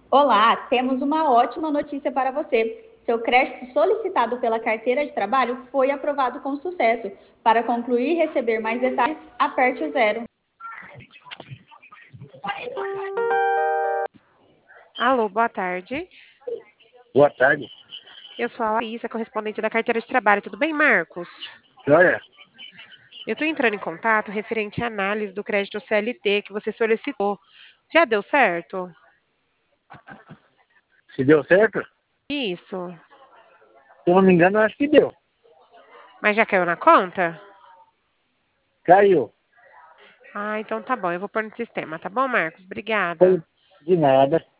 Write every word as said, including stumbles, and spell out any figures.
Olá, temos uma ótima notícia para você. Seu crédito solicitado pela carteira de trabalho foi aprovado com sucesso. Para concluir e receber mais detalhes, aperte o zero. Alô, boa tarde. Boa tarde. Eu sou a Laísa, correspondente da carteira de trabalho. Tudo bem, Marcos? Olha, Eu estou entrando em contato referente à análise do crédito C L T que você solicitou. Já deu certo? se deu certo? Isso. Se eu não me engano, acho que deu. Mas já caiu na conta? Caiu. Ah, então tá bom. Eu vou pôr no sistema, tá bom, Marcos? Foi Obrigada. de nada.